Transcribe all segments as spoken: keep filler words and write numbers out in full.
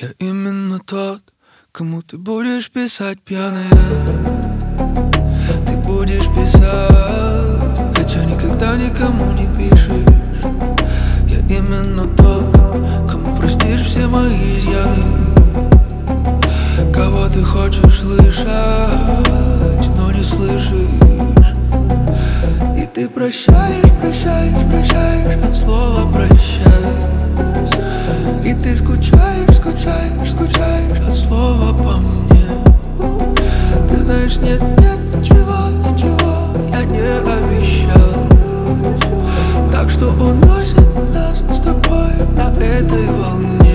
Я именно тот, кому ты будешь писать пьяная. Ты будешь писать, хотя никогда никому не пишешь. Я именно тот, кому простишь все мои изъяны. Кого ты хочешь слышать, но не слышишь. И ты прощаешь, прощаешь, прощаешь от слова прощай. И ты скучаешь, скучаешь, скучаешь от слова по мне. Ты знаешь, нет, нет, ничего, ничего я не обещал. Так что уносит нас с тобой на этой волне.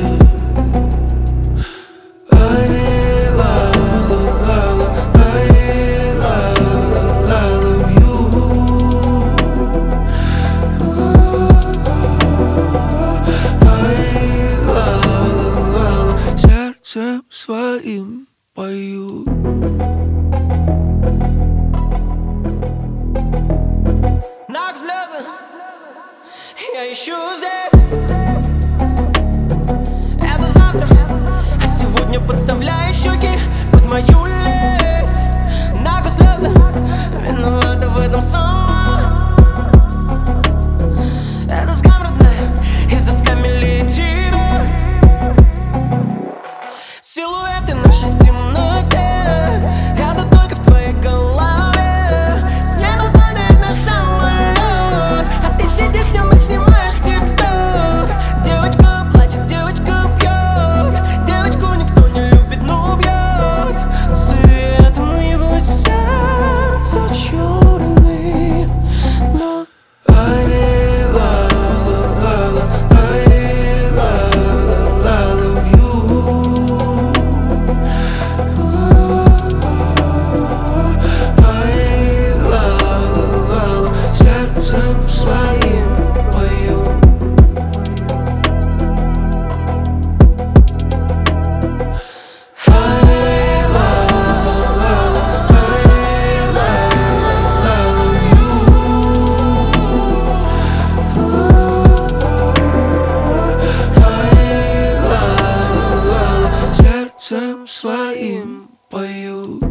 Сердцем своим пою. Ног слезы, я ищу здесь. Это завтра, а сегодня подставляю щеки под мою лесть. Ног слезы, виновата в этом сама. Это скам, родная, из-за скамели тебя. Силуэты наши в темноте, это только в твоей голове. С неба падает наш самолет, а ты сидишь в нем и снимаешь тик-ток. Девочка плачет, девочка пьет, девочку никто не любит, но бьет. Цвет моего сердца черный, но своим пою. Сердцем своим пою.